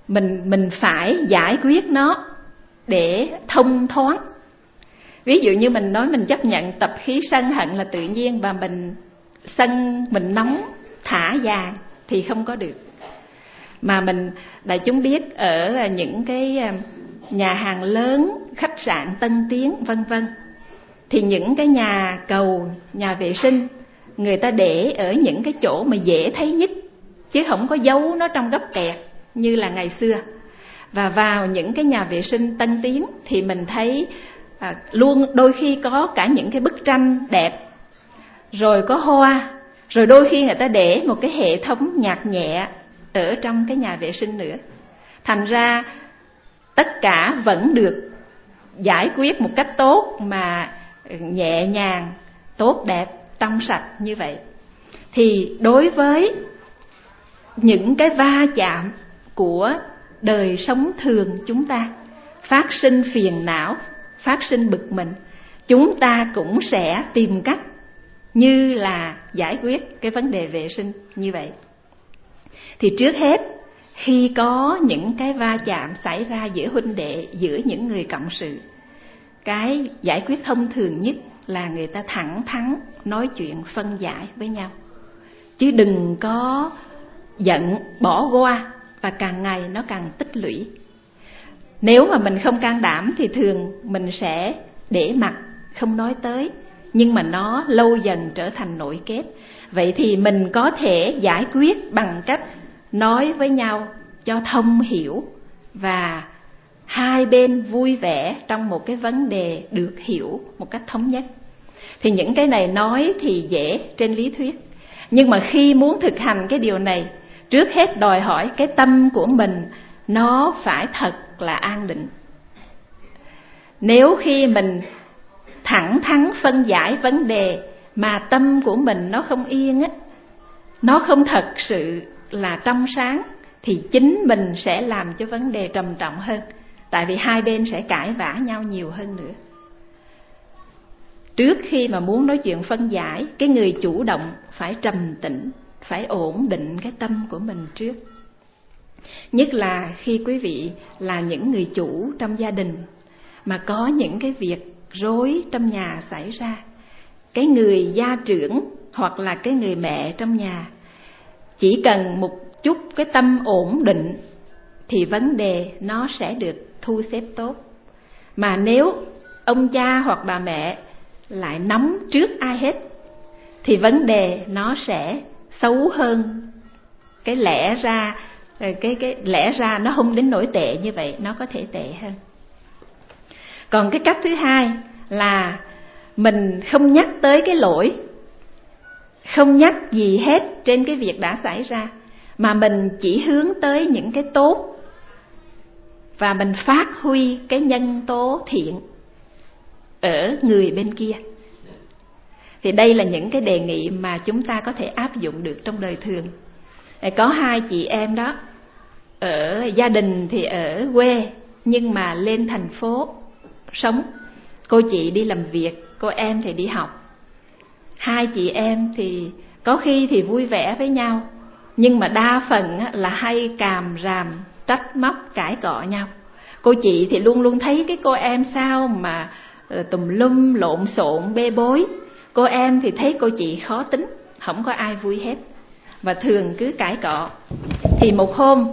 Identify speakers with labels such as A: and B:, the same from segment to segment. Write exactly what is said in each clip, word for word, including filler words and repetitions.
A: mình mình phải giải quyết nó để thông thoáng. Ví dụ như mình nói mình chấp nhận tập khí sân hận là tự nhiên, và mình sân, mình nóng thả vàng thì không có được. Mà mình, đại chúng biết ở những cái nhà hàng lớn, khách sạn Tân Tiến vân vân, thì những cái nhà cầu, nhà vệ sinh người ta để ở những cái chỗ mà dễ thấy nhất, chứ không có giấu nó trong góc kẹt như là ngày xưa. Và vào những cái nhà vệ sinh Tân Tiến thì mình thấy à, luôn đôi khi có cả những cái bức tranh đẹp, rồi có hoa, rồi đôi khi người ta để một cái hệ thống nhạc nhẹ ở trong cái nhà vệ sinh nữa. Thành ra tất cả vẫn được giải quyết một cách tốt, mà nhẹ nhàng, tốt đẹp, trong sạch như vậy. Thì đối với những cái va chạm của đời sống thường chúng ta, phát sinh phiền não, phát sinh bực mình, chúng ta cũng sẽ tìm cách như là giải quyết cái vấn đề vệ sinh như vậy. Thì trước hết, khi có những cái va chạm xảy ra giữa huynh đệ, giữa những người cộng sự, cái giải quyết thông thường nhất là người ta thẳng thắn nói chuyện phân giải với nhau, chứ đừng có giận bỏ qua, và càng ngày nó càng tích lũy. Nếu mà mình không can đảm thì thường mình sẽ để mặc, không nói tới, nhưng mà nó lâu dần trở thành nội kết. Vậy thì mình có thể giải quyết bằng cách nói với nhau cho thông hiểu, và hai bên vui vẻ trong một cái vấn đề được hiểu một cách thống nhất. Thì những cái này nói thì dễ trên lý thuyết, nhưng mà khi muốn thực hành cái điều này, trước hết đòi hỏi cái tâm của mình nó phải thật là an định. Nếu khi mình thẳng thắn phân giải vấn đề mà tâm của mình nó không yên á, nó không thật sự là trong sáng, thì chính mình sẽ làm cho vấn đề trầm trọng hơn, tại vì hai bên sẽ cãi vã nhau nhiều hơn nữa. Trước khi mà muốn nói chuyện phân giải, cái người chủ động phải trầm tĩnh, phải ổn định cái tâm của mình trước. Nhất là khi quý vị là những người chủ trong gia đình, mà có những cái việc rối trong nhà xảy ra, cái người gia trưởng hoặc là cái người mẹ trong nhà chỉ cần một chút cái tâm ổn định thì vấn đề nó sẽ được thu xếp tốt. Mà nếu ông cha hoặc bà mẹ lại nóng trước ai hết thì vấn đề nó sẽ xấu hơn. Cái lẽ ra cái cái lẽ ra nó không đến nỗi tệ như vậy, nó có thể tệ hơn. Còn cái cách thứ hai là mình không nhắc tới cái lỗi, không nhắc gì hết trên cái việc đã xảy ra, mà mình chỉ hướng tới những cái tốt, và mình phát huy cái nhân tố thiện ở người bên kia. Thì đây là những cái đề nghị mà chúng ta có thể áp dụng được trong đời thường. Có hai chị em đó, ở gia đình thì ở quê nhưng mà lên thành phố sống. Cô chị đi làm việc, cô em thì đi học. Hai chị em thì có khi thì vui vẻ với nhau, nhưng mà đa phần là hay càm ràm, trách móc, cãi cọ nhau. Cô chị thì luôn luôn thấy cái cô em sao mà tùm lum lộn xộn bê bối. Cô em thì thấy cô chị khó tính, không có ai vui hết, và thường cứ cãi cọ. Thì một hôm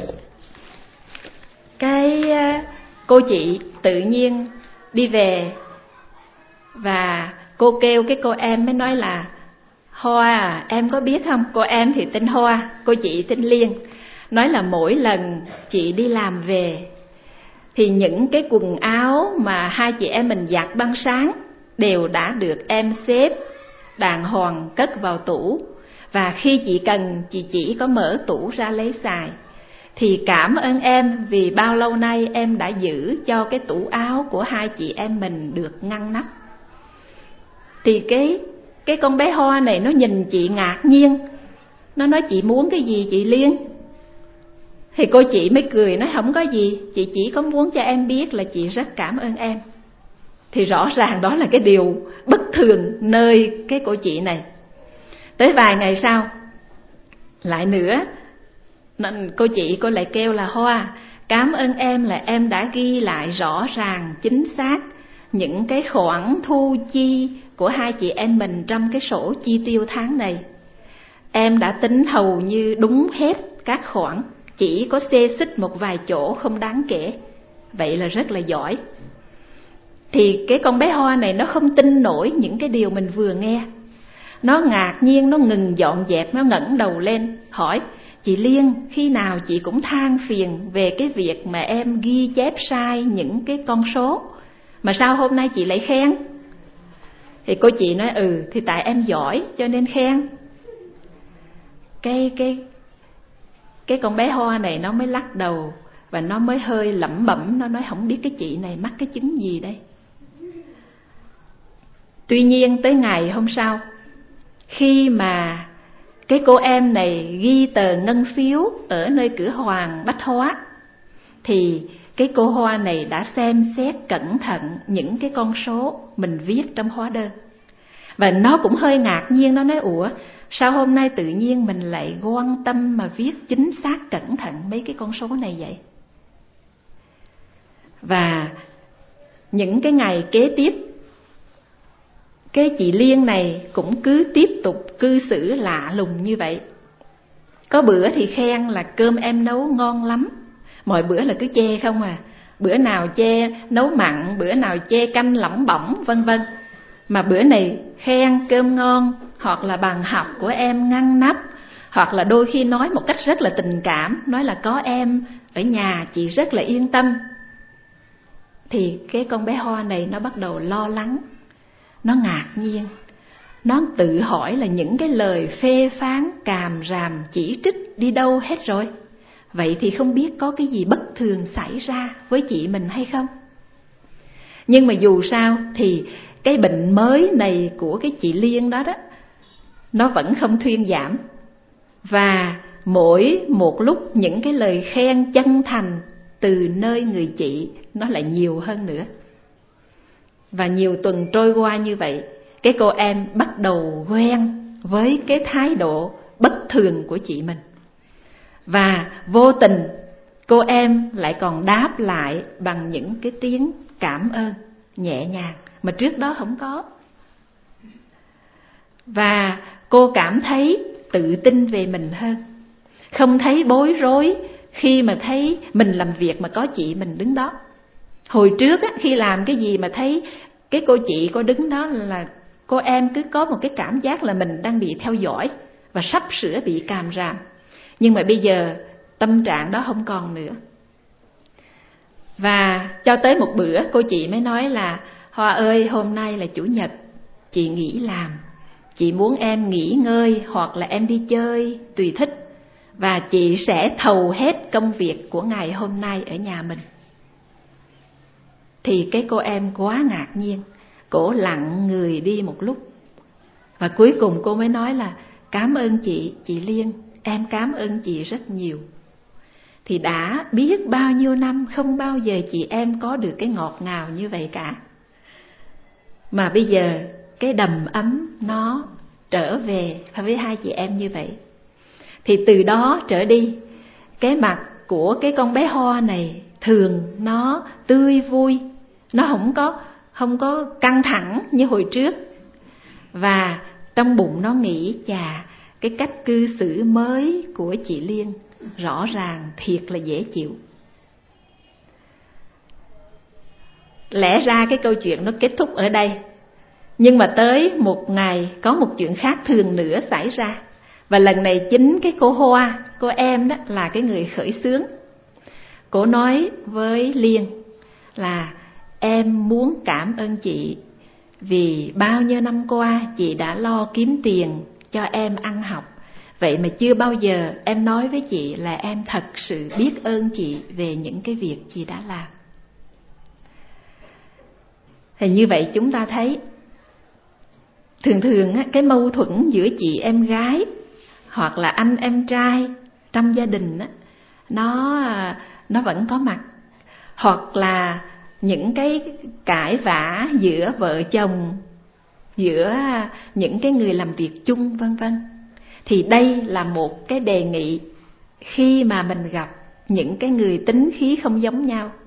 A: cái cô chị tự nhiên đi về, và cô kêu cái cô em mới nói là: Hoa à, em có biết không? Cô em thì tên Hoa, cô chị tên Liên. Nói là mỗi lần chị đi làm về thì những cái quần áo mà hai chị em mình giặt ban sáng đều đã được em xếp đàng hoàng cất vào tủ. Và khi chị cần, chị chỉ có mở tủ ra lấy xài. Thì cảm ơn em vì bao lâu nay em đã giữ cho cái tủ áo của hai chị em mình được ngăn nắp. Thì cái, cái con bé Hoa này nó nhìn chị ngạc nhiên. Nó nói: chị muốn cái gì chị Liên? Thì cô chị mới cười nói: không có gì, chị chỉ có muốn cho em biết là chị rất cảm ơn em. Thì rõ ràng đó là cái điều bất thường nơi cái cô chị này. Tới vài ngày sau lại nữa, Nên cô chị cô lại kêu là Hoa, cảm ơn em là em đã ghi lại rõ ràng chính xác những cái khoản thu chi của hai chị em mình trong cái sổ chi tiêu tháng này. Em đã tính hầu như đúng hết các khoản, chỉ có xê xích một vài chỗ không đáng kể. Vậy là rất là giỏi. Thì cái con bé Hoa này nó không tin nổi những cái điều mình vừa nghe. Nó ngạc nhiên, nó ngừng dọn dẹp, nó ngẩng đầu lên hỏi: chị Liên, khi nào chị cũng than phiền về cái việc mà em ghi chép sai những cái con số, mà sao hôm nay chị lại khen? Thì cô chị nói: ừ, thì tại em giỏi cho nên khen. Cái cái cái con bé Hoa này nó mới lắc đầu và nó mới hơi lẩm bẩm, nó nói không biết cái chị này mắc cái chứng gì đây. Tuy nhiên tới ngày hôm sau, khi mà cái cô em này ghi tờ ngân phiếu ở nơi cửa hoàng Bách Hóa, thì cái cô Hoa này đã xem xét cẩn thận những cái con số mình viết trong hóa đơn. Và nó cũng hơi ngạc nhiên, nó nói: ủa, sao hôm nay tự nhiên mình lại quan tâm mà viết chính xác cẩn thận mấy cái con số này vậy? Và những cái ngày kế tiếp, cái chị Liên này cũng cứ tiếp tục cư xử lạ lùng như vậy. Có bữa thì khen là cơm em nấu ngon lắm, mọi bữa là cứ chê không à. Bữa nào chê nấu mặn, bữa nào chê canh lỏng bỏng, vân vân. Mà bữa này khen cơm ngon, hoặc là bàn học của em ngăn nắp, hoặc là đôi khi nói một cách rất là tình cảm, nói là có em ở nhà chị rất là yên tâm. Thì cái con bé Hoa này nó bắt đầu lo lắng, nó ngạc nhiên, nó tự hỏi là những cái lời phê phán, càm ràm, chỉ trích đi đâu hết rồi. Vậy thì không biết có cái gì bất thường xảy ra với chị mình hay không? Nhưng mà dù sao thì cái bệnh mới này của cái chị Liên đó đó, nó vẫn không thuyên giảm. Và mỗi một lúc những cái lời khen chân thành từ nơi người chị nó lại nhiều hơn nữa. Và nhiều tuần trôi qua như vậy, cái cô em bắt đầu quen với cái thái độ bất thường của chị mình. Và vô tình cô em lại còn đáp lại bằng những cái tiếng cảm ơn nhẹ nhàng mà trước đó không có. Và cô cảm thấy tự tin về mình hơn, không thấy bối rối khi mà thấy mình làm việc mà có chị mình đứng đó. Hồi trước á, khi làm cái gì mà thấy cái cô chị cô đứng đó là cô em cứ có một cái cảm giác là mình đang bị theo dõi và sắp sửa bị càm ràm. Nhưng mà bây giờ tâm trạng đó không còn nữa. Và cho tới một bữa cô chị mới nói là: Hoa ơi, hôm nay là chủ nhật, chị nghỉ làm, chị muốn em nghỉ ngơi hoặc là em đi chơi tùy thích, và chị sẽ thầu hết công việc của ngày hôm nay ở nhà mình. Thì cái cô em quá ngạc nhiên, cổ lặng người đi một lúc. Và cuối cùng cô mới nói là: cảm ơn chị, chị Liên, em cảm ơn chị rất nhiều. Thì đã biết bao nhiêu năm không bao giờ chị em có được cái ngọt ngào như vậy cả. Mà bây giờ cái đầm ấm nó trở về với hai chị em như vậy. Thì từ đó trở đi, cái mặt của cái con bé Hoa này thường nó tươi vui, nó không có, không có căng thẳng như hồi trước. Và trong bụng nó nghĩ: chà, cái cách cư xử mới của chị Liên rõ ràng thiệt là dễ chịu. Lẽ ra cái câu chuyện nó kết thúc ở đây, nhưng mà tới một ngày có một chuyện khác thường nữa xảy ra. Và lần này chính cái cô Hoa, cô em đó là cái người khởi xướng. Cô nói với Liên là: em muốn cảm ơn chị vì bao nhiêu năm qua chị đã lo kiếm tiền cho em ăn học. Vậy mà chưa bao giờ em nói với chị là em thật sự biết ơn chị về những cái việc chị đã làm. Thì như vậy chúng ta thấy, thường thường cái mâu thuẫn giữa chị em gái hoặc là anh em trai trong gia đình nó, nó vẫn có mặt. Hoặc là những cái cãi vã giữa vợ chồng, giữa những cái người làm việc chung vân vân. Thì đây là một cái đề nghị khi mà mình gặp những cái người tính khí không giống nhau,